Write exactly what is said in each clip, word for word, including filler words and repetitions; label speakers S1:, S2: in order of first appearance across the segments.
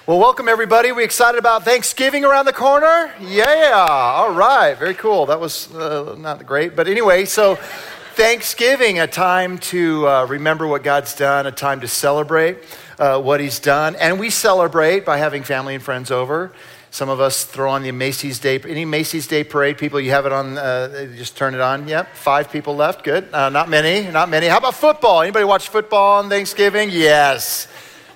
S1: Well, welcome everybody. We excited about Thanksgiving around the corner? Yeah, all right, very cool. That was uh, not great, but anyway, so Thanksgiving, a time to uh, remember what God's done, a time to celebrate uh, what he's done. And we celebrate by having family and friends over. Some of us throw on the Macy's Day, any Macy's Day parade people, you have it on, uh, just turn it on. Yep, five people left, good. Uh, not many, not many. How about football? Anybody watch football on Thanksgiving? Yes.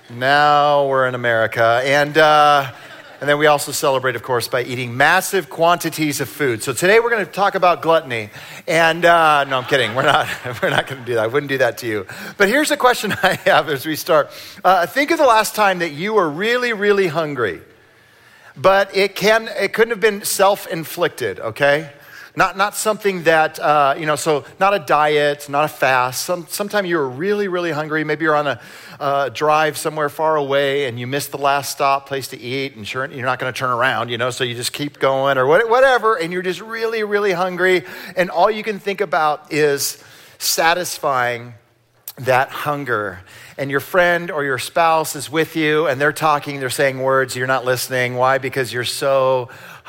S1: Now we're in America. And uh, and then we also celebrate, of course, by eating massive quantities of food. So today we're going to talk about gluttony. And uh, no, I'm kidding. We're not We're not going to do that. I wouldn't do that to you. But here's a question I have as we start. Uh, think of the last time that you were really, really hungry. But it can it couldn't have been self-inflicted, okay? Not not something that, uh, you know, so not a diet, not a fast. Some, sometime you were really, really hungry. Maybe you're on a uh, drive somewhere far away and you missed the last stop, place to eat, and sure, you're not going to turn around, you know, so you just keep going or whatever, and you're just really, really hungry, and all you can think about is satisfying that hunger. And your friend or your spouse is with you and they're talking, they're saying words, you're not listening. Why? Because you're so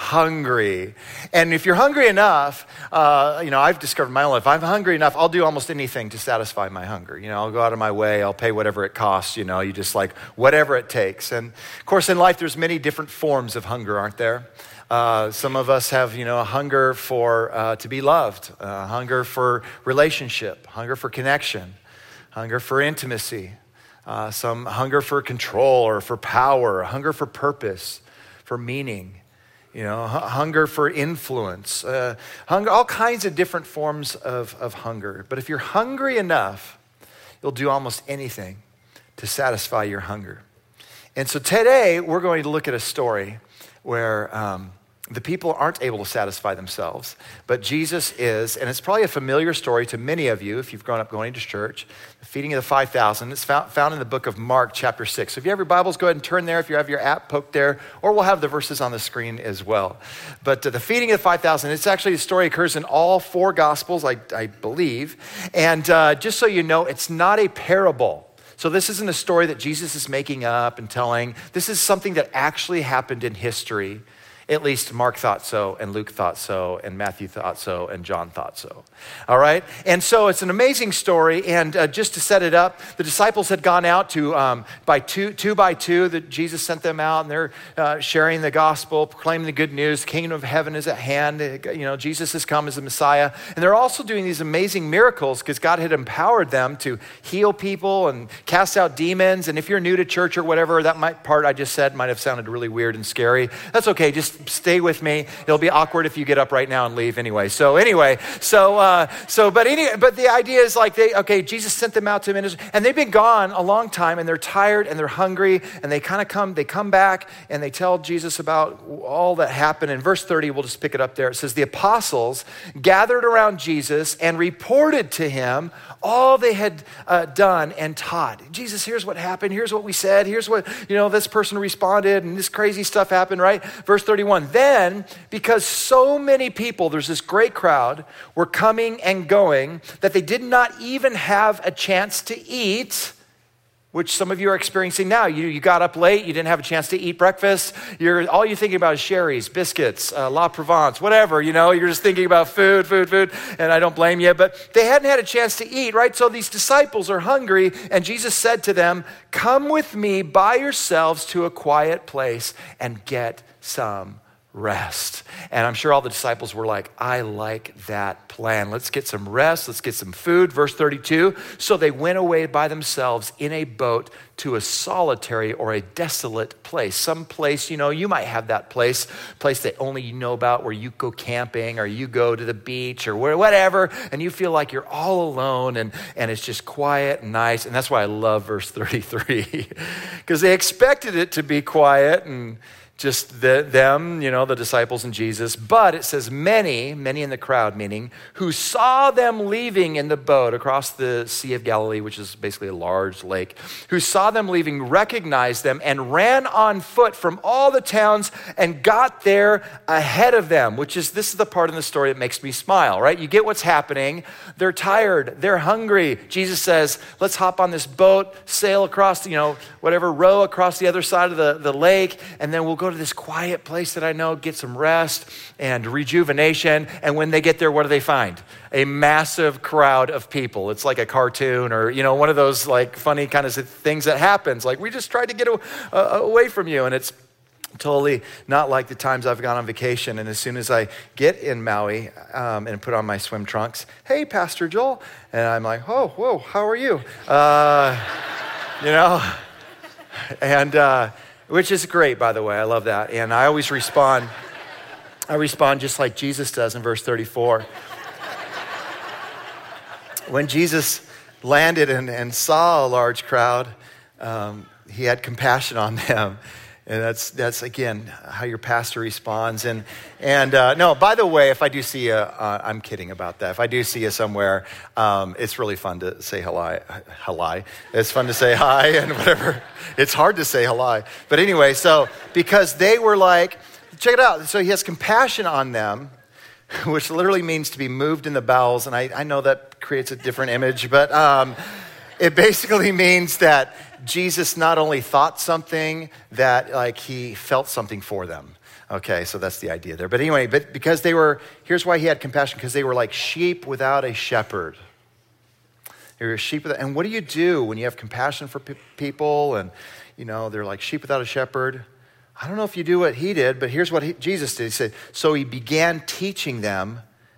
S1: hungry. And if you're hungry enough, uh, you know, I've discovered in my own life, if I'm hungry enough, I'll do almost anything to satisfy my hunger. You know, I'll go out of my way, I'll pay whatever it costs, you know, you just like whatever it takes. And of course in life, there's many different forms of hunger, aren't there? Uh, some of us have, you know, a hunger for, uh, to be loved, uh, hunger for relationship, hunger for connection, hunger for intimacy, uh, some hunger for control or for power, hunger for purpose, for meaning, you know, h- hunger for influence, uh, hunger, all kinds of different forms of, of hunger. But if you're hungry enough, you'll do almost anything to satisfy your hunger. And so today we're going to look at a story where um, the people aren't able to satisfy themselves, but Jesus is, and it's probably a familiar story to many of you if you've grown up going to church, the feeding of the five thousand. It's found, found in the book of Mark chapter six. So if you have your Bibles, go ahead and turn there. If you have your app, poke there, or we'll have the verses on the screen as well. But uh, the feeding of the five thousand, it's actually, the story occurs in all four Gospels, I, I believe. And uh, just so you know, it's not a parable. So this isn't a story that Jesus is making up and telling. This is something that actually happened in history. At least Mark thought so, and Luke thought so, and Matthew thought so, and John thought so. All right? And so it's an amazing story, and uh, just to set it up, the disciples had gone out to, um, by two, two by two, that Jesus sent them out, and they're uh, sharing the gospel, proclaiming the good news, the kingdom of heaven is at hand, you know, Jesus has come as the Messiah. And they're also doing these amazing miracles because God had empowered them to heal people and cast out demons. And if you're new to church or whatever, that might, part I just said might have sounded really weird and scary. That's okay, just stay with me. It'll be awkward if you get up right now and leave anyway. So anyway, so uh, so but any but the idea is like they okay, Jesus sent them out to minister, and they've been gone a long time, and they're tired and they're hungry, and they kind of come they come back and they tell Jesus about all that happened. In verse thirty, we'll just pick it up there. It says the apostles gathered around Jesus and reported to him all they had uh, done and taught. Jesus, here's what happened. Here's what we said. Here's what, you know, this person responded, and this crazy stuff happened, right? Verse thirty-one. Then, because so many people, there's this great crowd, were coming and going, that they did not even have a chance to eat, which some of you are experiencing now. You, you got up late, you didn't have a chance to eat breakfast. You're all you're thinking about is Sherry's, biscuits, uh, La Provence, whatever, you know, you're just thinking about food, food, food, and I don't blame you, but they hadn't had a chance to eat, right? So these disciples are hungry, and Jesus said to them, come with me by yourselves to a quiet place and get some rest. And I'm sure all the disciples were like, I like that plan. Let's get some rest. Let's get some food. Verse thirty-two, so they went away by themselves in a boat to a solitary or a desolate place. Some place, you know, you might have that place, place that only you know about, where you go camping or you go to the beach or where, whatever, and you feel like you're all alone and, and it's just quiet and nice. And that's why I love verse thirty-three, because they expected it to be quiet and just the, them, you know, the disciples and Jesus. But it says many, many in the crowd, meaning who saw them leaving in the boat across the Sea of Galilee, which is basically a large lake, who saw them leaving, recognized them and ran on foot from all the towns and got there ahead of them, which is, this is the part in the story that makes me smile, right? You get what's happening. They're tired. They're hungry. Jesus says, let's hop on this boat, sail across, you know, whatever, row across the other side of the, the lake, and then we'll go to this quiet place that I know, get some rest and rejuvenation. And when they get there, what do they find? A massive crowd of people. It's like a cartoon or, you know, one of those like funny kind of things that happens. Like, we just tried to get a, a, away from you. And it's totally not like the times I've gone on vacation. And as soon as I get in Maui um, and put on my swim trunks, hey, Pastor Joel. And I'm like, oh, whoa, how are you? Uh, you know, and uh, which is great, by the way. I love that. And I always respond, I respond just like Jesus does in verse thirty-four. When Jesus landed and, and saw a large crowd, um, he had compassion on them. And that's, that's again, how your pastor responds. And, and uh, no, by the way, if I do see you, uh, I'm kidding about that. If I do see you somewhere, um, it's really fun to say hello. Hello. It's fun to say hi and whatever. It's hard to say hello. But anyway, so because they were like, check it out. So he has compassion on them, which literally means to be moved in the bowels. And I, I know that creates a different image, but um, it basically means that Jesus not only thought something, that like he felt something for them. Okay, so that's the idea there. But anyway, but because they were, here's why he had compassion, because they were like sheep without a shepherd. They were sheep without, and what do you do when you have compassion for pe- people and, you know, they're like sheep without a shepherd? I don't know if you do what he did, but here's what he, Jesus did. He said, so he began teaching them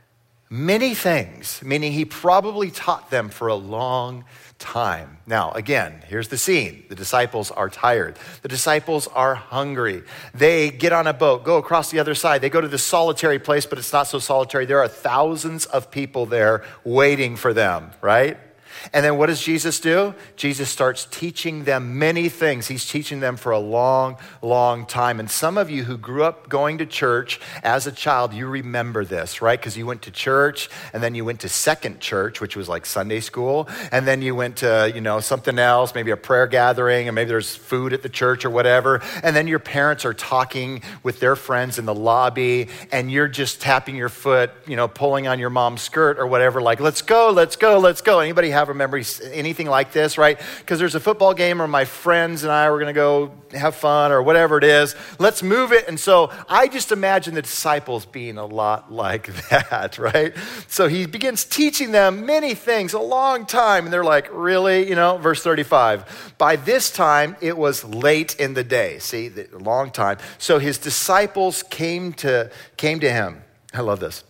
S1: many things, meaning he probably taught them for a long time. Now, again, here's the scene. The disciples are tired. The disciples are hungry. They get on a boat, go across the other side. They go to this solitary place, but it's not so solitary. There are thousands of people there waiting for them, right? And then what does Jesus do? Jesus starts teaching them many things. He's teaching them for a long, long time. And some of you who grew up going to church as a child, you remember this, right? Because you went to church, and then you went to second church, which was like Sunday school. And then you went to, you know, something else, maybe a prayer gathering, and maybe there's food at the church or whatever. And then your parents are talking with their friends in the lobby, and you're just tapping your foot, you know, pulling on your mom's skirt or whatever, like, let's go, let's go, let's go. Anybody have a memory, anything like this, right? Because there's a football game or my friends and I were going to go have fun or whatever it is. Let's move it. And so I just imagine the disciples being a lot like that, right? So he begins teaching them many things a long time. And they're like, really? You know, verse thirty-five. By this time, it was late in the day. See, a long time. So his disciples came to, came to him. I love this.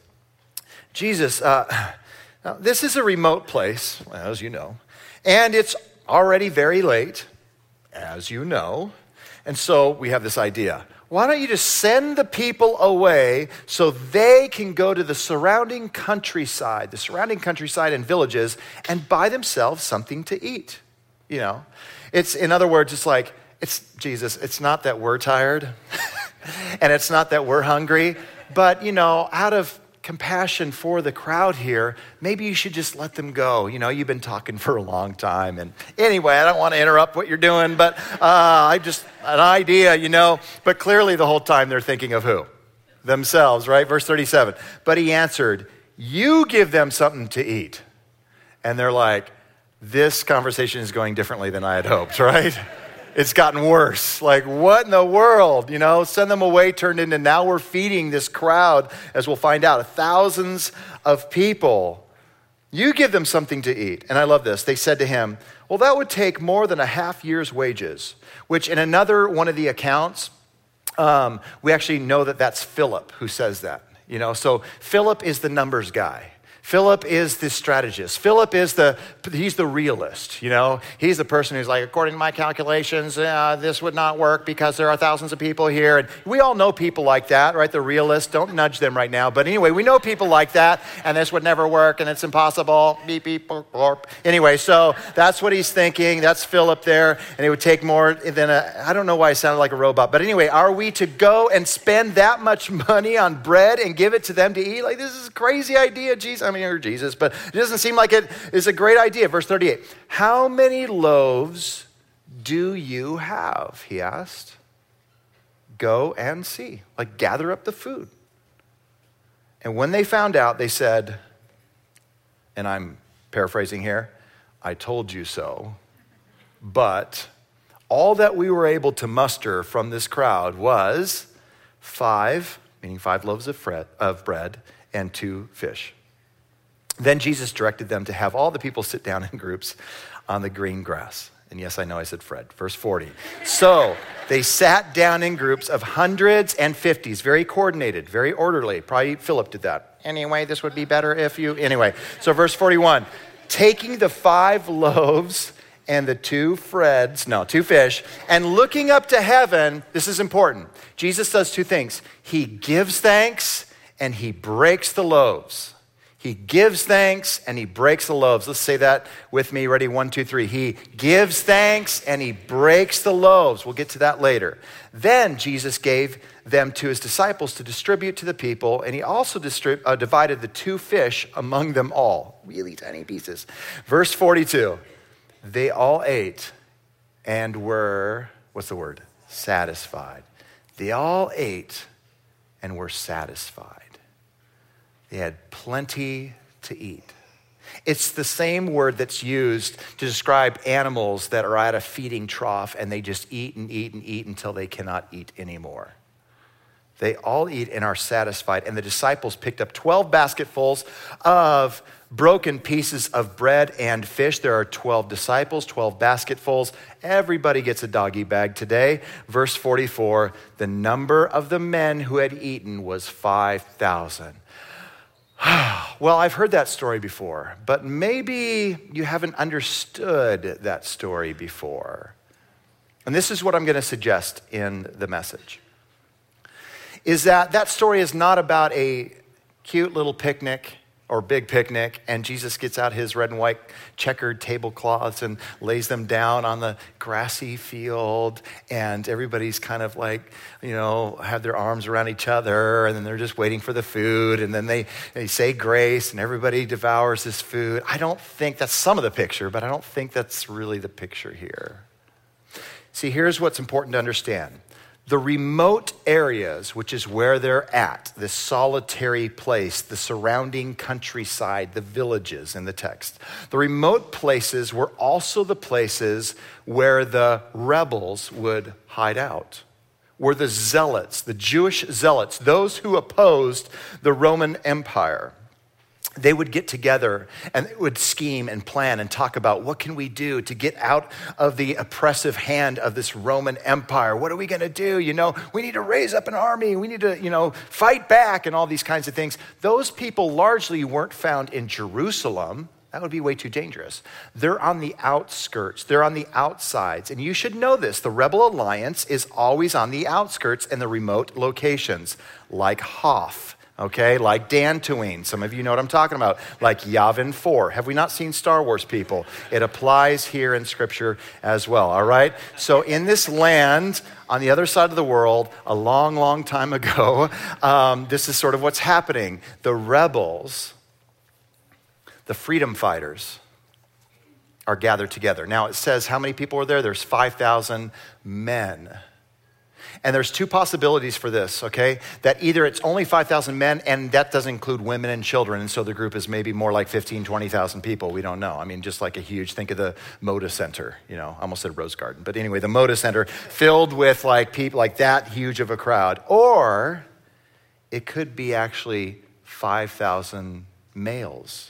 S1: Jesus, uh, now, this is a remote place, as you know, and it's already very late, as you know, and so we have this idea. Why don't you just send the people away so they can go to the surrounding countryside, the surrounding countryside and villages, and buy themselves something to eat? You know, it's, in other words, it's like, it's Jesus, it's not that we're tired, and it's not that we're hungry, but, you know, out of compassion for the crowd here, maybe you should just let them go. You know, you've been talking for a long time. And anyway, I don't want to interrupt what you're doing, but uh, I just, an idea, you know. But clearly the whole time they're thinking of who? Themselves, right? Verse thirty-seven. But he answered, you give them something to eat. And they're like, this conversation is going differently than I had hoped, right? It's gotten worse. Like, what in the world? You know, send them away turned into now we're feeding this crowd, as we'll find out, thousands of people. You give them something to eat. And I love this. They said to him, well, that would take more than a half year's wages, which in another one of the accounts, um, we actually know that that's Philip who says that. You know, so Philip is the numbers guy. Philip is the strategist. Philip is the, he's the realist, you know? He's the person who's like, according to my calculations, uh, this would not work because there are thousands of people here. And we all know people like that, right? The realists, don't nudge them right now. But anyway, we know people like that, and this would never work, and it's impossible. Beep, beep, borp, borp. Anyway, so that's what he's thinking. That's Philip there, and it would take more than a, I don't know why I sounded like a robot. But anyway, are we to go and spend that much money on bread and give it to them to eat? Like, this is a crazy idea, Jesus. I mean, or Jesus, but it doesn't seem like it is a great idea. Verse thirty-eight, how many loaves do you have? He asked. Go and see, like gather up the food. And when they found out, they said, and I'm paraphrasing here, I told you so, but all that we were able to muster from this crowd was five, meaning five loaves of bread and two fish. Then Jesus directed them to have all the people sit down in groups on the green grass. And yes, I know I said Fred. Verse forty. So they sat down in groups of hundreds and fifties, very coordinated, very orderly. Probably Philip did that. Anyway, this would be better if you, anyway. So verse forty-one, taking the five loaves and the two Freds, no, two fish, and looking up to heaven, this is important. Jesus does two things. He gives thanks and he breaks the loaves. He gives thanks and he breaks the loaves. Let's say that with me. Ready? One, two, three. He gives thanks and he breaks the loaves. We'll get to that later. Then Jesus gave them to his disciples to distribute to the people, and he also distrib- uh, divided the two fish among them all. Really tiny pieces. Verse forty-two. They all ate and were, what's the word? Satisfied. They all ate and were satisfied. They had plenty to eat. It's the same word that's used to describe animals that are at a feeding trough and they just eat and eat and eat until they cannot eat anymore. They all eat and are satisfied. And the disciples picked up twelve basketfuls of broken pieces of bread and fish. There are twelve disciples, twelve basketfuls. Everybody gets a doggy bag today. Verse forty-four, the number of the men who had eaten was five thousand. Well, I've heard that story before, but maybe you haven't understood that story before. And this is what I'm going to suggest in the message. Is that that story is not about a cute little picnic or big picnic, and Jesus gets out his red and white checkered tablecloths and lays them down on the grassy field, and everybody's kind of like, you know, have their arms around each other, and then they're just waiting for the food, and then they, they say grace, and everybody devours this food. I don't think that's some of the picture, but I don't think that's really the picture here. See, here's what's important to understand. The remote areas, which is where they're at, this solitary place, the surrounding countryside, the villages in the text. The remote places were also the places where the rebels would hide out, were the zealots, the Jewish zealots, those who opposed the Roman Empire. They would get together and they would scheme and plan and talk about what can we do to get out of the oppressive hand of this Roman Empire? What are we going to do? You know, we need to raise up an army. We need to, you know, fight back and all these kinds of things. Those people largely weren't found in Jerusalem. That would be way too dangerous. They're on the outskirts. They're on the outsides. And you should know this. The Rebel Alliance is always on the outskirts and the remote locations, like Hoth. Okay, like Dantooine. Some of you know what I'm talking about. Like Yavin four. Have we not seen Star Wars, people? It applies here in Scripture as well, all right? So in this land, on the other side of the world, a long, long time ago, um, this is sort of what's happening. The rebels, the freedom fighters, are gathered together. Now it says how many people are there? There's five thousand men. And there's two possibilities for this, okay? That either it's only five thousand men, and that doesn't include women and children, and so the group is maybe more like fifteen, twenty thousand people. We don't know. I mean, just like a huge, think of the Moda Center, you know, I almost said Rose Garden. But anyway, the Moda Center filled with like people, like that huge of a crowd. Or it could be actually five thousand males,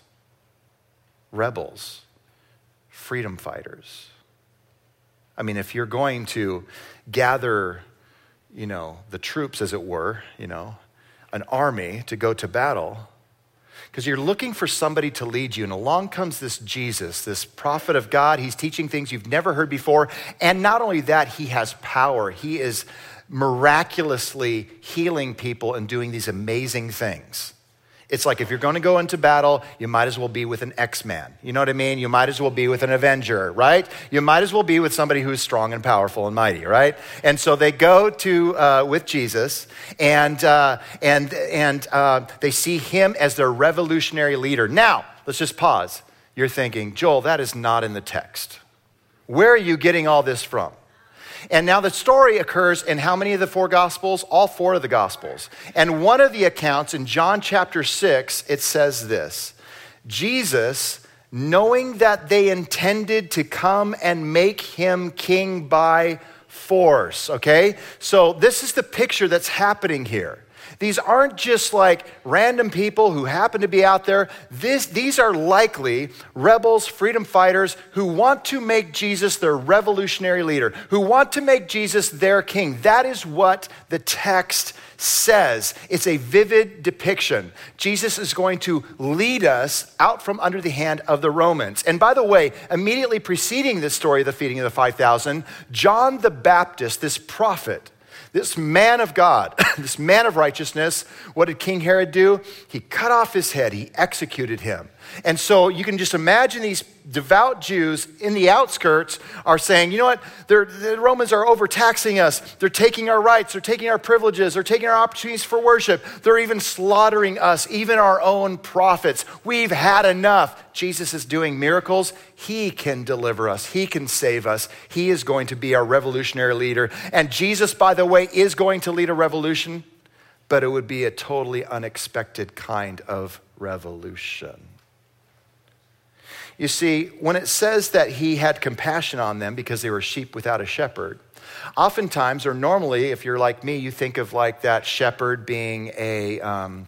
S1: rebels, freedom fighters. I mean, if you're going to gather, you know, the troops, as it were, you know, an army to go to battle, Because you're looking for somebody to lead you, and along comes this Jesus, this prophet of God. He's teaching things you've never heard before. And not only that, he has power. He is miraculously healing people and doing these amazing things. It's like if you're going to go into battle, you might as well be with an X-Man. You know what I mean? You might as well be with an Avenger, right? You might as well be with somebody who's strong and powerful and mighty, right? And so they go to uh, with Jesus, and uh, and and uh, they see him as their revolutionary leader. Now, let's just pause. You're thinking, Joel, that is not in the text. Where are you getting all this from? And now the story occurs in how many of the four Gospels? All four of the Gospels. And one of the accounts in John chapter six, it says this: Jesus, knowing that they intended to come and make him king by force, okay? So this is the picture that's happening here. These aren't just like random people who happen to be out there. This, these are likely rebels, freedom fighters who want to make Jesus their revolutionary leader, who want to make Jesus their king. That is what the text says. It's a vivid depiction. Jesus is going to lead us out from under the hand of the Romans. And by the way, immediately preceding this story of the feeding of the five thousand, John the Baptist, this prophet, this man of God, this man of righteousness, what did King Herod do? He cut off his head. He executed him. And so you can just imagine these devout Jews in the outskirts are saying, you know what? They're, the Romans are overtaxing us. They're taking our rights. They're taking our privileges. They're taking our opportunities for worship. They're even slaughtering us, even our own prophets. We've had enough. Jesus is doing miracles. He can deliver us. He can save us. He is going to be our revolutionary leader. And Jesus, by the way, is going to lead a revolution, but it would be a totally unexpected kind of revolution. You see, when it says that he had compassion on them because they were sheep without a shepherd, oftentimes, or normally, if you're like me, you think of like that shepherd being a um,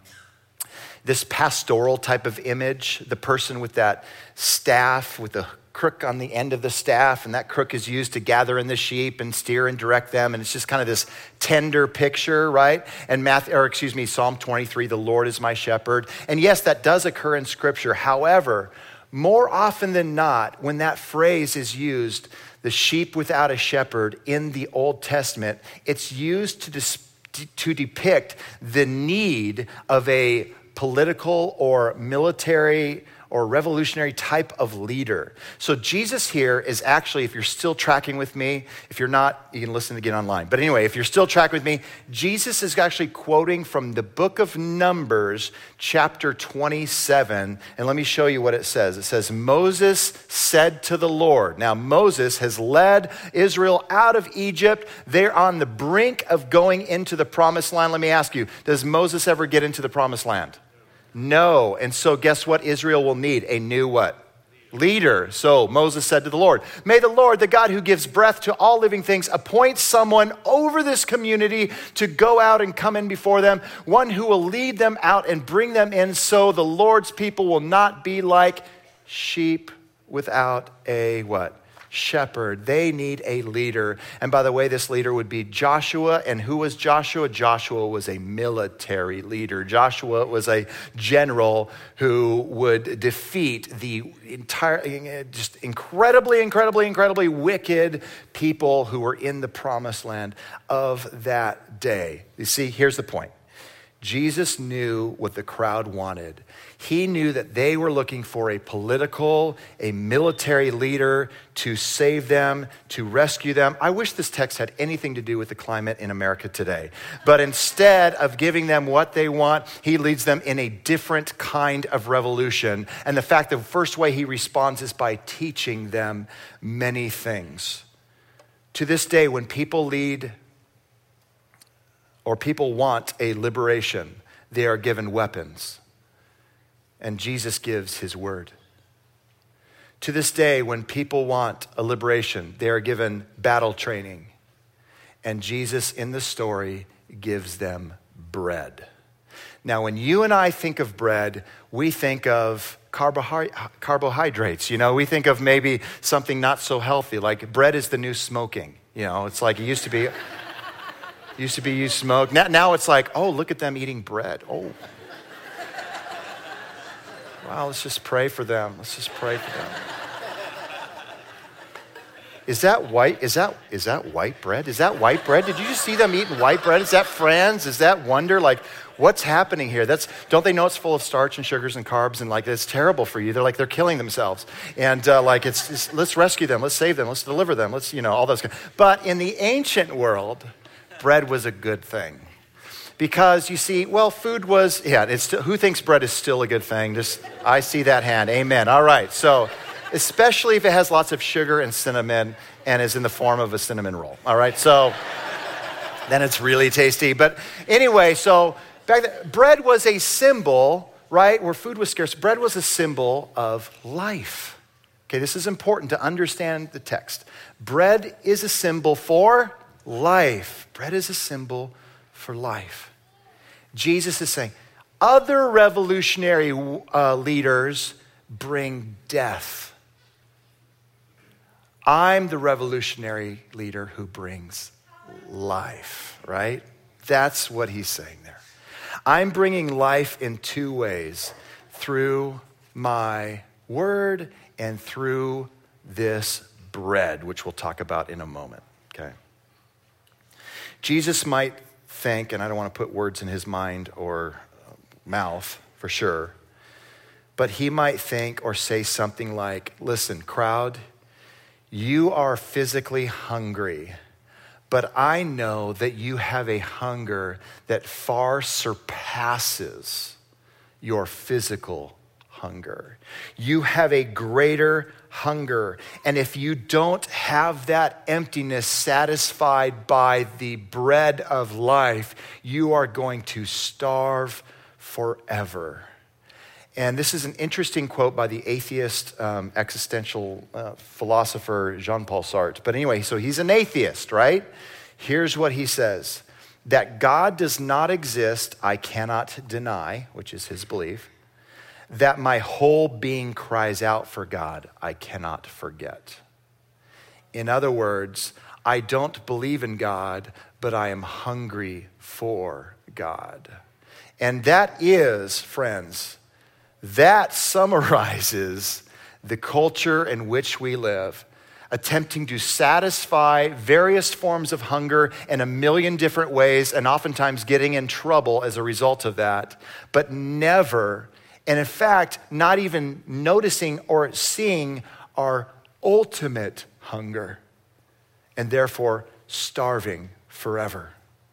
S1: this pastoral type of image, the person with that staff, with the crook on the end of the staff, and that crook is used to gather in the sheep and steer and direct them, and it's just kind of this tender picture, right? And Matthew, or excuse me, Psalm twenty-three, the Lord is my shepherd. And yes, that does occur in Scripture. However, more often than not, when that phrase is used, the sheep without a shepherd in the Old Testament, it's used to, dis- to depict the need of a political or military or revolutionary type of leader. So Jesus here is actually, if you're still tracking with me, if you're not, you can listen again online. But anyway, if you're still tracking with me, Jesus is actually quoting from the book of Numbers, chapter twenty-seven. And let me show you what it says. It says, Moses said to the Lord. Now, Moses has led Israel out of Egypt. They're on the brink of going into the promised land. Let me ask you, does Moses ever get into the promised land? No. And so guess what Israel will need? A new what? Leader. So Moses said to the Lord, may the Lord, the God who gives breath to all living things, appoint someone over this community to go out and come in before them, one who will lead them out and bring them in, so the Lord's people will not be like sheep without a what? Shepherd. They need a leader. And by the way, this leader would be Joshua. And who was Joshua? Joshua was a military leader. Joshua was a general who would defeat the entire, just incredibly, incredibly, incredibly wicked people who were in the promised land of that day. You see, here's the point. Jesus knew what the crowd wanted. He knew that they were looking for a political, a military leader to save them, to rescue them. I wish this text had anything to do with the climate in America today. But instead of giving them what they want, he leads them in a different kind of revolution. And the fact that the first way he responds is by teaching them many things. To this day, when people lead or people want a liberation, they are given weapons. And Jesus gives his word. To this day, when people want a liberation, they are given battle training. And Jesus, in the story, gives them bread. Now, when you and I think of bread, we think of carbohy- carbohydrates. You know, we think of maybe something not so healthy, like bread is the new smoking. You know, it's like it used to be... Used to be you smoke. Now, now it's like, oh, look at them eating bread. Oh. Wow, let's just pray for them. Let's just pray for them. Is that white? Is that is that white bread? Is that white bread? Did you just see them eating white bread? Is that Franz? Is that Wonder? Like, what's happening here? That's don't they know it's full of starch and sugars and carbs and like it's terrible for you? They're like they're killing themselves and uh, like it's, it's let's rescue them, let's save them, let's deliver them, let's you know all those. But in the ancient world, bread was a good thing because you see, well, food was yeah. It's still, who thinks bread is still a good thing? Just I see that hand. Amen. All right, so. Especially if it has lots of sugar and cinnamon and is in the form of a cinnamon roll. All right, so then it's really tasty. But anyway, so back then, bread was a symbol, right, where food was scarce. Bread was a symbol of life. Okay, this is important to understand the text. Bread is a symbol for life. Bread is a symbol for life. Jesus is saying, other revolutionary uh, leaders bring death. I'm the revolutionary leader who brings life, right? That's what he's saying there. I'm bringing life in two ways, through my word and through this bread, which we'll talk about in a moment, okay? Jesus might think, and I don't want to put words in his mind or mouth for sure, but he might think or say something like, listen, crowd, you are physically hungry, but I know that you have a hunger that far surpasses your physical hunger. You have a greater hunger. And if you don't have that emptiness satisfied by the bread of life, you are going to starve forever. And this is an interesting quote by the atheist um, existential uh, philosopher Jean-Paul Sartre. But anyway, so he's an atheist, right? Here's what he says. That God does not exist, I cannot deny, which is his belief. That my whole being cries out for God, I cannot forget. In other words, I don't believe in God, but I am hungry for God. And that is, friends, that summarizes the culture in which we live, attempting to satisfy various forms of hunger in a million different ways and oftentimes getting in trouble as a result of that, but never, and in fact, not even noticing or seeing our ultimate hunger and therefore starving forever.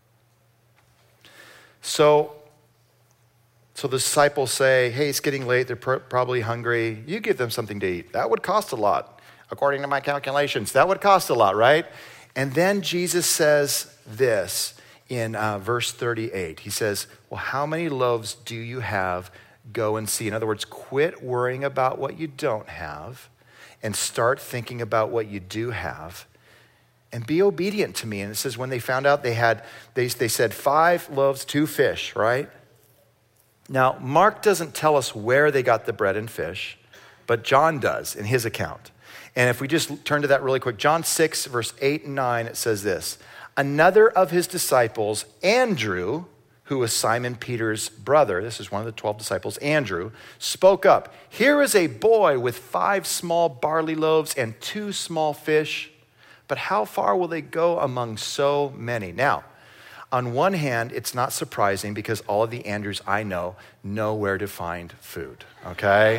S1: So, So the disciples say, hey, it's getting late. They're pr- probably hungry. You give them something to eat. That would cost a lot. According to my calculations, that would cost a lot, right? And then Jesus says this in uh, verse thirty-eight. He says, well, how many loaves do you have? Go and see. In other words, quit worrying about what you don't have and start thinking about what you do have and be obedient to me. And it says when they found out they had, they, they said five loaves, two fish, right? Now, Mark doesn't tell us where they got the bread and fish, but John does in his account. And if we just turn to that really quick, John six, verse eight and nine, it says this. Another of his disciples, Andrew, who was Simon Peter's brother, this is one of the twelve disciples, Andrew, spoke up. Here is a boy with five small barley loaves and two small fish, but how far will they go among so many? Now, on one hand, it's not surprising because all of the Andrews I know know where to find food, okay?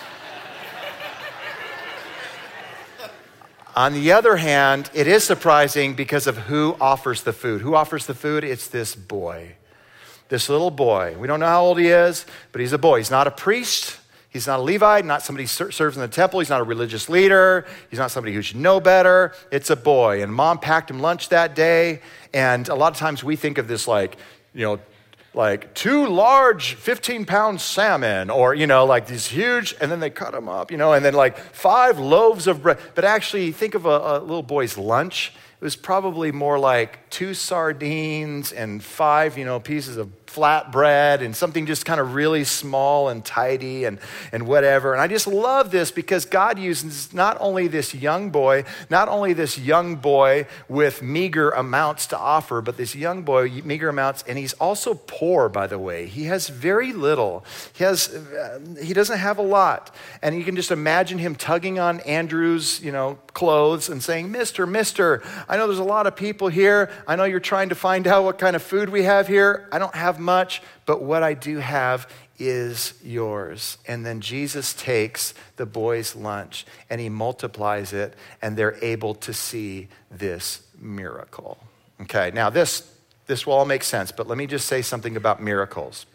S1: On the other hand, it is surprising because of who offers the food. Who offers the food? It's this boy, this little boy. We don't know how old he is, but he's a boy. He's not a priest. He's not a Levite, not somebody who serves in the temple. He's not a religious leader. He's not somebody who should know better. It's a boy. And mom packed him lunch that day. And a lot of times we think of this like, you know, like two large fifteen pound salmon or, you know, like these huge, and then they cut them up, you know, and then like five loaves of bread. But actually think of a, a little boy's lunch. It was probably more like two sardines and five, you know, pieces of flatbread and something just kind of really small and tidy and, and whatever. And I just love this because God uses not only this young boy, not only this young boy with meager amounts to offer, but this young boy, meager amounts, and he's also poor, by the way. He has very little. He has, uh, he doesn't have a lot. And you can just imagine him tugging on Andrew's, you know, clothes and saying, Mister, Mister, I know there's a lot of people here. I know you're trying to find out what kind of food we have here. I don't have much, but what I do have is yours. And then Jesus takes the boy's lunch and he multiplies it, and they're able to see this miracle. Okay, now this, this will all make sense, but let me just say something about miracles.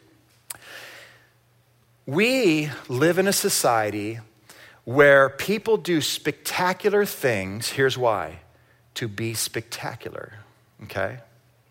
S1: We live in a society where people do spectacular things. Here's why: to be spectacular, okay?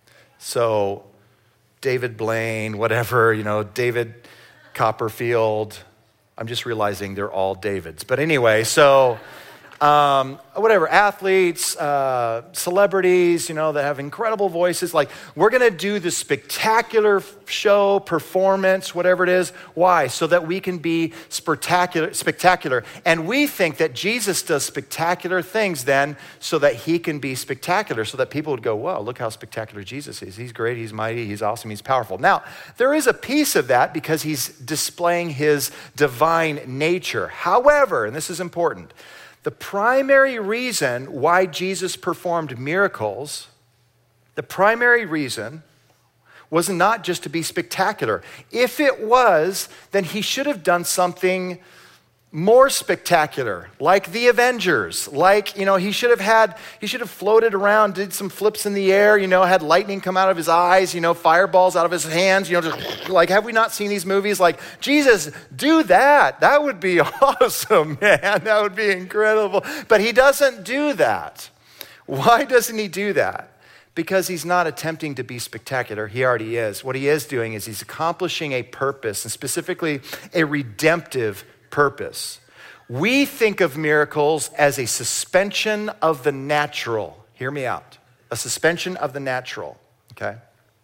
S1: So David Blaine, whatever, you know, David Copperfield. I'm just realizing they're all Davids. But anyway, so um, whatever, athletes, uh, celebrities, you know, that have incredible voices. Like, we're going to do the spectacular show, performance, whatever it is. Why? So that we can be spectacular, spectacular. And we think that Jesus does spectacular things then so that he can be spectacular, so that people would go, whoa, look how spectacular Jesus is. He's great, he's mighty, he's awesome, he's powerful. Now, there is a piece of that because he's displaying his divine nature. However, and this is important, the primary reason why Jesus performed miracles, the primary reason was not just to be spectacular. If it was, then he should have done something more spectacular, like the Avengers. Like, you know, he should have had, he should have floated around, did some flips in the air, you know, had lightning come out of his eyes, you know, fireballs out of his hands, you know, just like, have we not seen these movies? Like, Jesus, do that. That would be awesome, man. That would be incredible. But he doesn't do that. Why doesn't he do that? Because he's not attempting to be spectacular. He already is. What he is doing is he's accomplishing a purpose, and specifically a redemptive purpose. We think of miracles as a suspension of the natural. Hear me out. A suspension of the natural, okay?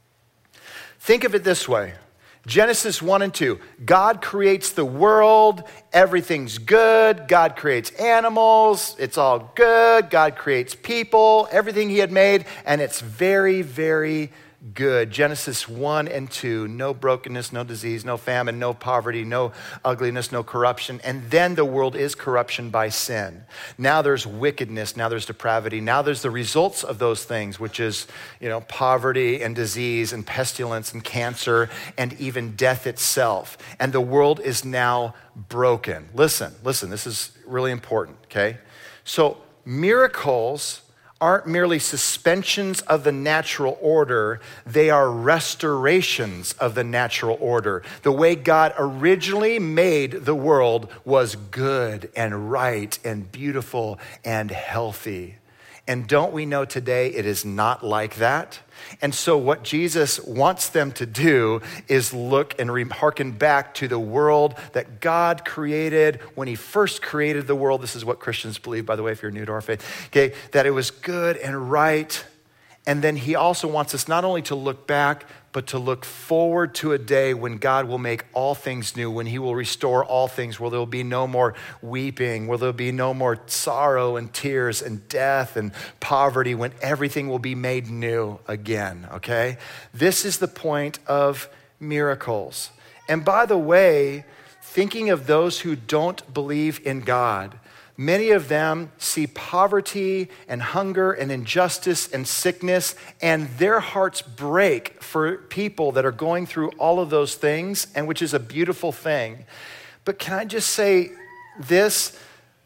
S1: Think of it this way. Genesis one and two, God creates the world, everything's good. God creates animals, it's all good. God creates people, everything he had made, and it's very, very good. Genesis one and two, no brokenness, no disease, no famine, no poverty, no ugliness, no corruption. And then the world is corruption by sin. Now there's wickedness, now there's depravity, now there's the results of those things, which is, you know, poverty and disease and pestilence and cancer and even death itself. And the world is now broken. Listen, listen, this is really important, okay? So miracles aren't merely suspensions of the natural order, they are restorations of the natural order. The way God originally made the world was good and right and beautiful and healthy. And don't we know today it is not like that? And so what Jesus wants them to do is look and re- hearken back to the world that God created when he first created the world. This is what Christians believe, by the way, if you're new to our faith, okay, that it was good and right. And then he also wants us not only to look back, but to look forward to a day when God will make all things new, when he will restore all things, where there will be no more weeping, where there will be no more sorrow and tears and death and poverty, when everything will be made new again, okay? This is the point of miracles. And by the way, thinking of those who don't believe in God, many of them see poverty and hunger and injustice and sickness, and their hearts break for people that are going through all of those things, and which is a beautiful thing. But can I just say this?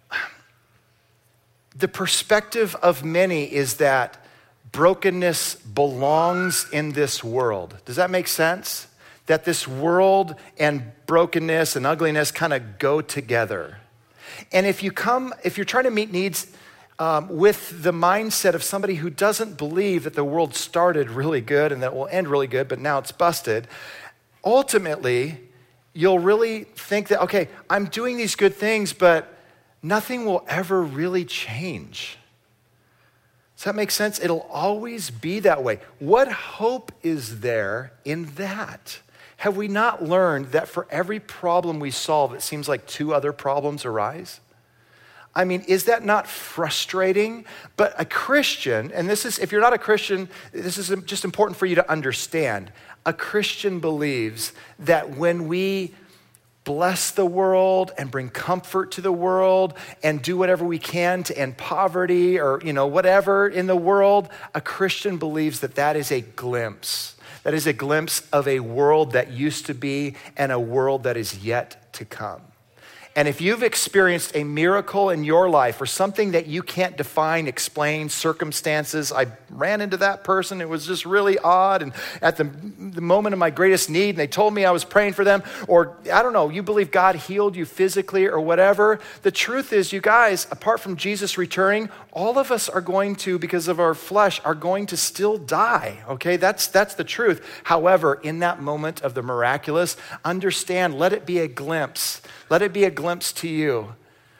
S1: The perspective of many is that brokenness belongs in this world. Does that make sense? That this world and brokenness and ugliness kind of go together. And if you come, if you're trying to meet needs um, with the mindset of somebody who doesn't believe that the world started really good and that it will end really good, but now it's busted, ultimately, you'll really think that, okay, I'm doing these good things, but nothing will ever really change. Does that make sense? It'll always be that way. What hope is there in that? Have we not learned that for every problem we solve, it seems like two other problems arise? I mean, is that not frustrating? But a Christian, and this is, if you're not a Christian, this is just important for you to understand. A Christian believes that when we bless the world and bring comfort to the world and do whatever we can to end poverty or, you know, whatever in the world, a Christian believes that that is a glimpse. That is a glimpse of a world that used to be and a world that is yet to come. And if you've experienced a miracle in your life or something that you can't define, explain, circumstances, I ran into that person, it was just really odd, and at the, the moment of my greatest need, and they told me I was praying for them, or I don't know, you believe God healed you physically or whatever. The truth is, you guys, apart from Jesus returning, all of us are going to, because of our flesh, are going to still die, okay? That's, that's the truth. However, in that moment of the miraculous, understand, let it be a glimpse. Let it be a glimpse to you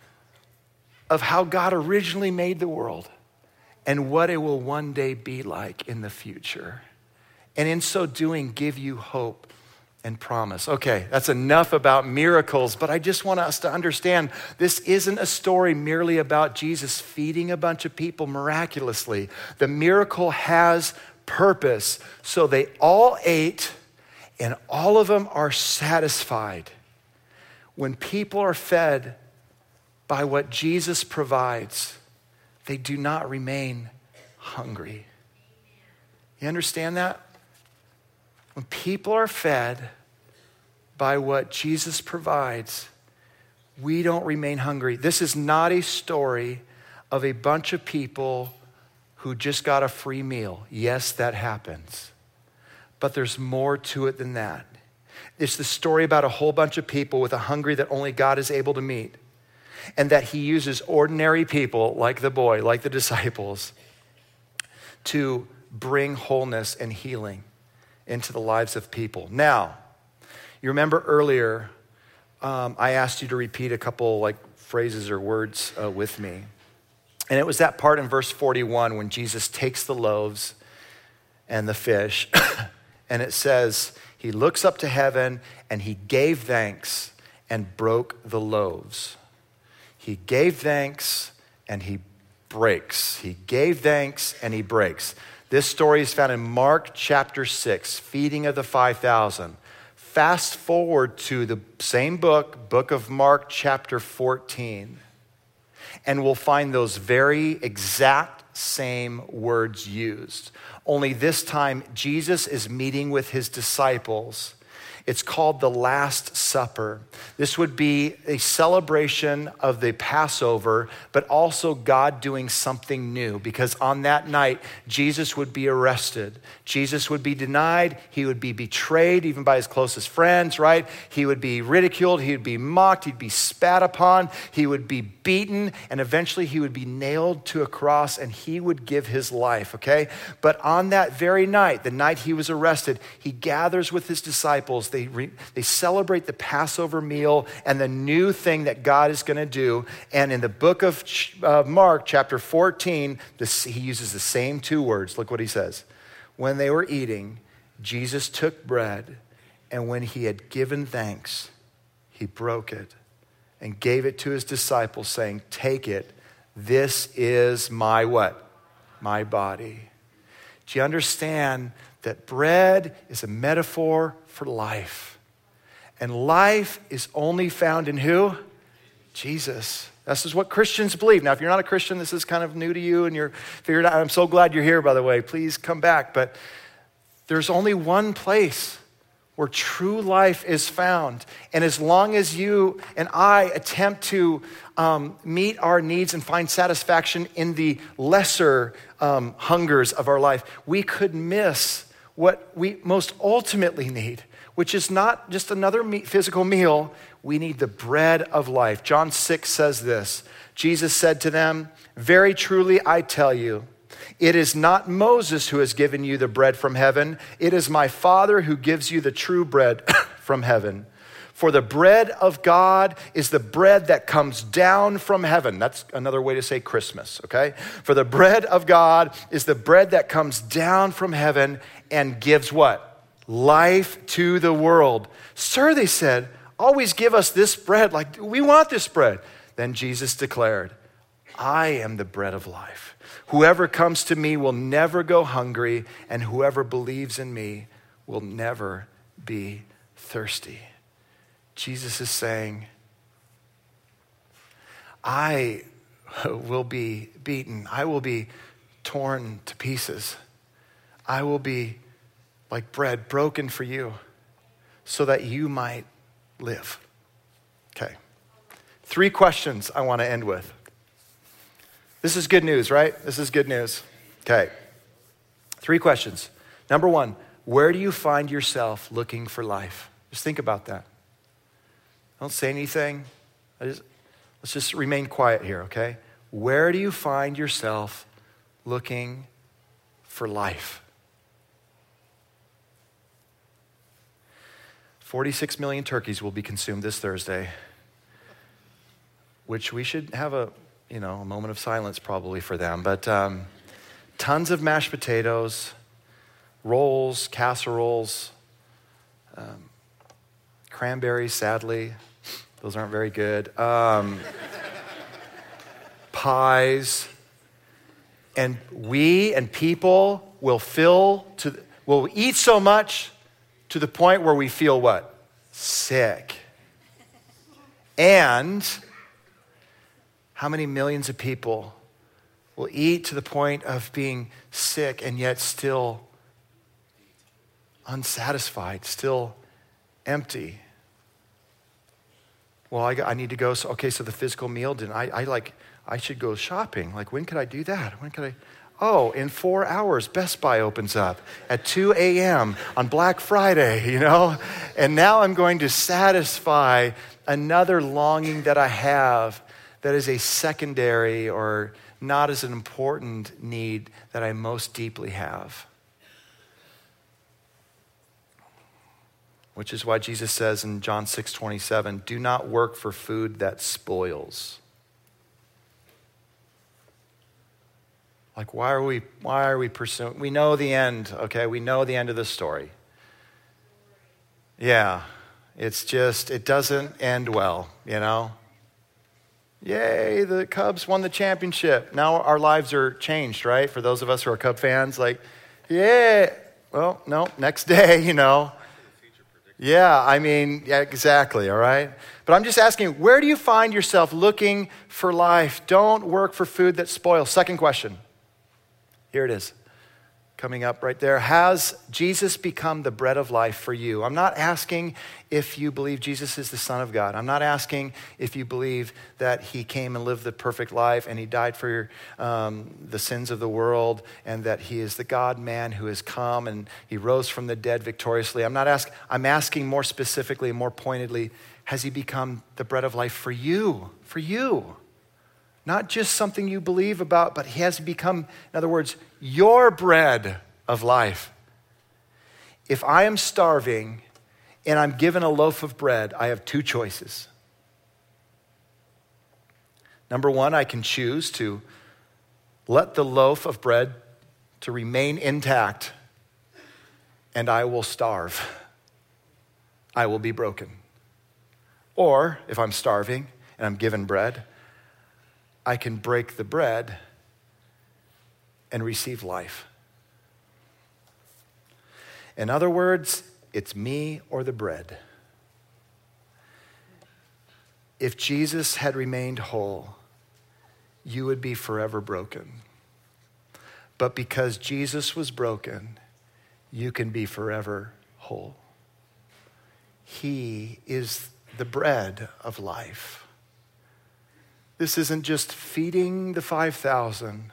S1: of how God originally made the world and what it will one day be like in the future. And in so doing, give you hope and promise. Okay, that's enough about miracles, but I just want us to understand this isn't a story merely about Jesus feeding a bunch of people miraculously. The miracle has purpose. So they all ate and all of them are satisfied. When people are fed by what Jesus provides, they do not remain hungry. You understand that? When people are fed by what Jesus provides, we don't remain hungry. This is not a story of a bunch of people who just got a free meal. Yes, that happens. But there's more to it than that. It's the story about a whole bunch of people with a hunger that only God is able to meet. And that he uses ordinary people like the boy, like the disciples, to bring wholeness and healing into the lives of people. Now, you remember earlier, um, I asked you to repeat a couple like phrases or words uh, with me. And it was that part in verse forty-one when Jesus takes the loaves and the fish, and it says, he looks up to heaven and he gave thanks and broke the loaves. He gave thanks and he breaks. He gave thanks and he breaks. This story is found in Mark chapter six, feeding of the five thousand. Fast forward to the same book, book of Mark chapter fourteen, and we'll find those very exact same words used. Only this time, Jesus is meeting with his disciples. It's called the Last Supper. This would be a celebration of the Passover, but also God doing something new, because on that night, Jesus would be arrested. Jesus would be denied. He would be betrayed, even by his closest friends, right? He would be ridiculed. He would be mocked. He'd be spat upon. He would be beaten, and eventually he would be nailed to a cross, and he would give his life, okay? But on that very night, the night he was arrested, he gathers with his disciples. They, re, they celebrate the Passover meal and the new thing that God is going to do. And in the book of uh, Mark, chapter fourteen, this, he uses the same two words. Look what he says. When they were eating, Jesus took bread, and when he had given thanks, he broke it and gave it to his disciples, saying, take it. This is my what? My body. Do you understand that bread is a metaphor for life? And life is only found in who? Jesus. This is what Christians believe. Now, if you're not a Christian, this is kind of new to you and you're figured out. I'm so glad you're here, by the way. Please come back. But there's only one place where true life is found. And as long as you and I attempt to um, meet our needs and find satisfaction in the lesser um, hungers of our life, we could miss what we most ultimately need, which is not just another me- physical meal. We need the bread of life. John six says this. Jesus said to them, very truly I tell you, it is not Moses who has given you the bread from heaven. It is my Father who gives you the true bread from heaven. For the bread of God is the bread that comes down from heaven. That's another way to say Christmas, okay? For the bread of God is the bread that comes down from heaven and gives what? Life to the world. Sir, they said, always give us this bread. Like, we want this bread. Then Jesus declared, I am the bread of life. Whoever comes to me will never go hungry, and whoever believes in me will never be thirsty. Jesus is saying, I will be beaten. I will be torn to pieces. I will be like bread broken for you so that you might live. Okay. Three questions I want to end with. This is good news, right? This is good news. Okay. Three questions. Number one, where do you find yourself looking for life? Just think about that. Don't say anything. I just, let's just remain quiet here, okay? Where do you find yourself looking for life? forty-six million turkeys will be consumed this Thursday, which we should have a, you know, a moment of silence probably for them. But um, tons of mashed potatoes, rolls, casseroles, um, cranberries, sadly. Those aren't very good. Um, pies. And we and people will fill to, will eat so much to the point where we feel what? Sick. And how many millions of people will eat to the point of being sick and yet still unsatisfied, still empty? Well, I, I need to go. So, okay, so the physical meal didn't. I, I like. I should go shopping. Like, when could I do that? When could I? Oh, in four hours, Best Buy opens up at two a.m. on Black Friday. You know, and now I'm going to satisfy another longing that I have that is a secondary or not as an important need that I most deeply have. Which is why Jesus says in John six twenty-seven, do not work for food that spoils. Like, why are we, why are we pursuing? We know the end, okay? We know the end of the story. Yeah, it's just, it doesn't end well, you know? Yay, the Cubs won the championship. Now our lives are changed, right? For those of us who are Cub fans, like, yeah, well, no, next day, you know. Yeah, I mean, yeah, exactly, all right? But I'm just asking, where do you find yourself looking for life? Don't work for food that spoils. Second question. Here it is, coming up right there. Has Jesus become the bread of life for you? I'm not asking if you believe Jesus is the Son of God. I'm not asking if you believe that he came and lived the perfect life and he died for your, um, the sins of the world and that he is the God-man who has come and he rose from the dead victoriously. I'm not asking, I'm asking more specifically, more pointedly, has he become the bread of life for you? For you. Not just something you believe about, but he has become, in other words, your bread of life. If I am starving and I'm given a loaf of bread, I have two choices. Number one, I can choose to let the loaf of bread to remain intact and I will starve. I will be broken. Or if I'm starving and I'm given bread, I can break the bread and receive life. In other words, it's me or the bread. If Jesus had remained whole, you would be forever broken. But because Jesus was broken, you can be forever whole. He is the bread of life. This isn't just feeding the five thousand.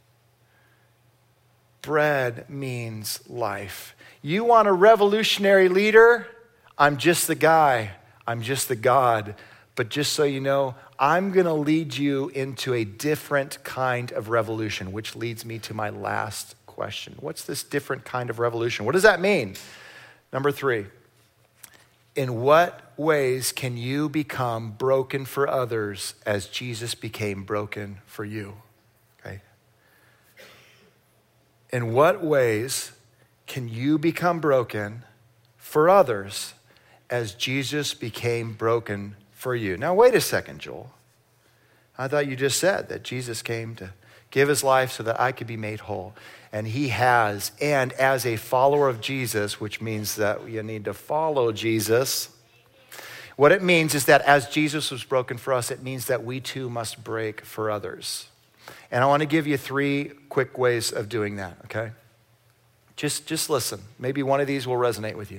S1: Bread means life. You want a revolutionary leader? I'm just the guy. I'm just the God. But just so you know, I'm going to lead you into a different kind of revolution, which leads me to my last question. What's this different kind of revolution? What does that mean? Number three, in what ways can you become broken for others as Jesus became broken for you? Okay. In what ways can you become broken for others as Jesus became broken for you? Now, wait a second, Joel. I thought you just said that Jesus came to give his life so that I could be made whole. And he has. And as a follower of Jesus, which means that you need to follow Jesus, what it means is that as Jesus was broken for us, it means that we too must break for others. And I want to give you three quick ways of doing that, okay? Just, just listen. Maybe one of these will resonate with you.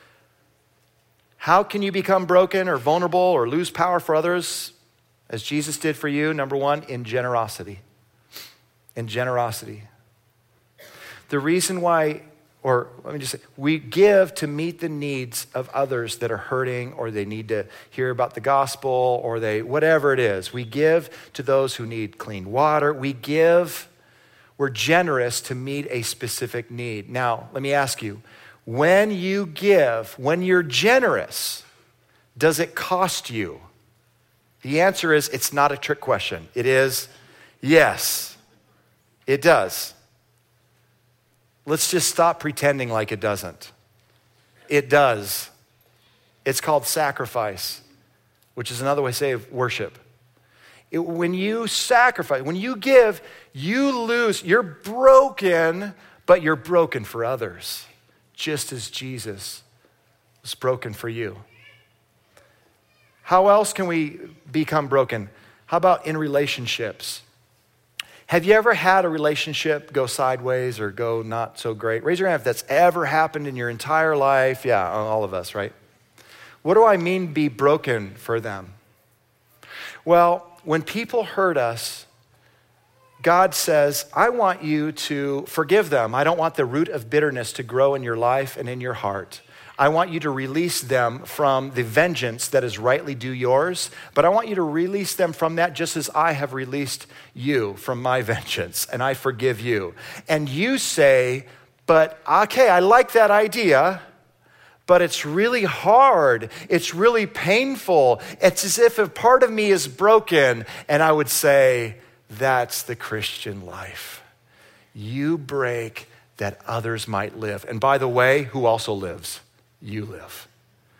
S1: How can you become broken or vulnerable or lose power for others as Jesus did for you? Number one, in generosity. In generosity. The reason why, or let me just say, we give to meet the needs of others that are hurting, or they need to hear about the gospel, or they, whatever it is. We give to those who need clean water. We give, we're generous to meet a specific need. Now, let me ask you, when you give, when you're generous, does it cost you? The answer is, it's not a trick question. It is, yes, it does. Let's just stop pretending like it doesn't. It does. It's called sacrifice, which is another way to say worship. It, when you sacrifice, when you give, you lose. You're broken, but you're broken for others, just as Jesus was broken for you. How else can we become broken? How about in relationships? Have you ever had a relationship go sideways or go not so great? Raise your hand if that's ever happened in your entire life. Yeah, all of us, right? What do I mean be broken for them? Well, when people hurt us, God says, I want you to forgive them. I don't want the root of bitterness to grow in your life and in your heart. I want you to release them from the vengeance that is rightly due yours, but I want you to release them from that just as I have released you from my vengeance, and I forgive you. And you say, but okay, I like that idea, but it's really hard. It's really painful. It's as if a part of me is broken. And I would say, that's the Christian life. You break that others might live. And by the way, who also lives? You live.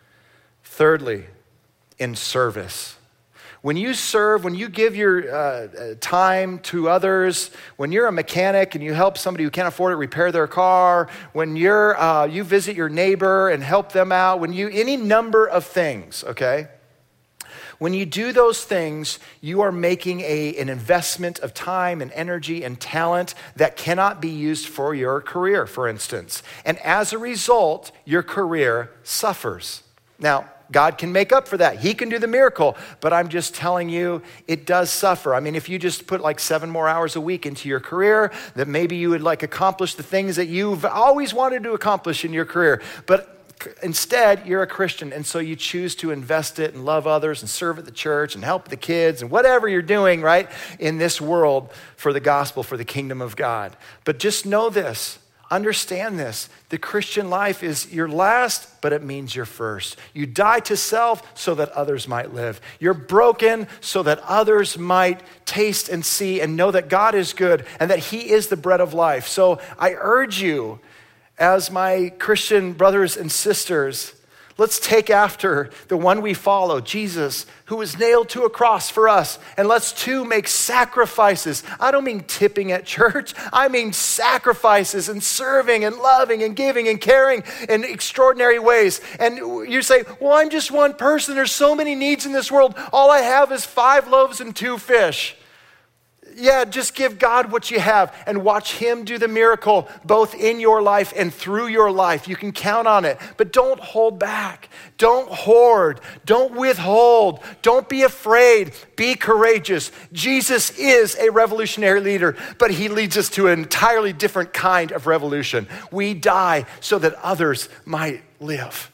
S1: Thirdly, in service. When you serve, when you give your uh, time to others, when you're a mechanic and you help somebody who can't afford it repair their car, when you're uh, you visit your neighbor and help them out, when you any number of things, okay? When you do those things, you are making a, an investment of time and energy and talent that cannot be used for your career, for instance. And as a result, your career suffers. Now, God can make up for that. He can do the miracle, but I'm just telling you, it does suffer. I mean, if you just put like seven more hours a week into your career, that maybe you would like accomplish the things that you've always wanted to accomplish in your career. But instead, you're a Christian, and so you choose to invest it and love others and serve at the church and help the kids and whatever you're doing, right, in this world for the gospel, for the kingdom of God. But just know this, understand this. The Christian life is your last, but it means you're first. You die to self so that others might live. You're broken so that others might taste and see and know that God is good and that he is the bread of life. So I urge you, as my Christian brothers and sisters, let's take after the one we follow, Jesus, who was nailed to a cross for us. And let's too make sacrifices. I don't mean tipping at church. I mean sacrifices and serving and loving and giving and caring in extraordinary ways. And you say, well, I'm just one person. There's so many needs in this world. All I have is five loaves and two fish. Yeah, just give God what you have and watch him do the miracle both in your life and through your life. You can count on it, but don't hold back. Don't hoard. Don't withhold. Don't be afraid. Be courageous. Jesus is a revolutionary leader, but he leads us to an entirely different kind of revolution. We die so that others might live.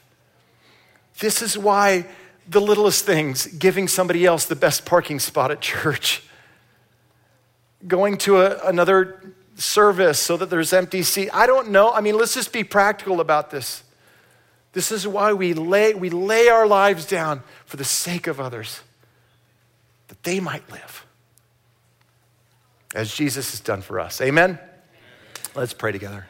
S1: This is why the littlest things, giving somebody else the best parking spot at church, going to a, another service so that there's empty seats. I don't know. I mean, let's just be practical about this. This is why we lay, we lay our lives down for the sake of others, that they might live, as Jesus has done for us. Amen? Let's pray together.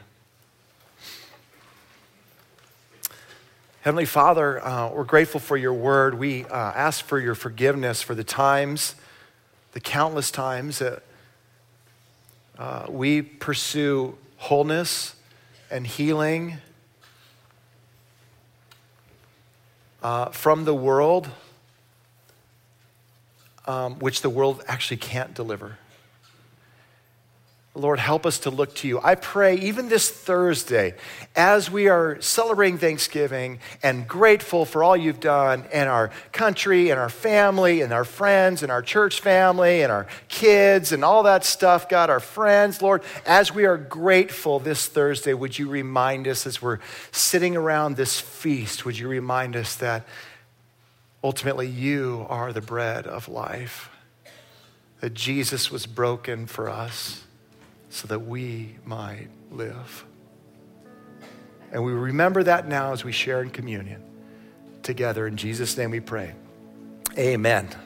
S1: Heavenly Father, uh, we're grateful for your word. We uh, ask for your forgiveness for the times, the countless times that uh, we pursue wholeness and healing uh, from the world, um, which the world actually can't deliver. Lord, help us to look to you. I pray even this Thursday, as we are celebrating Thanksgiving and grateful for all you've done in our country and our family and our friends and our church family and our kids and all that stuff, God, our friends, Lord, as we are grateful this Thursday, would you remind us as we're sitting around this feast, would you remind us that ultimately you are the bread of life, that Jesus was broken for us, so that we might live. And we remember that now as we share in communion together. In Jesus' name we pray. Amen.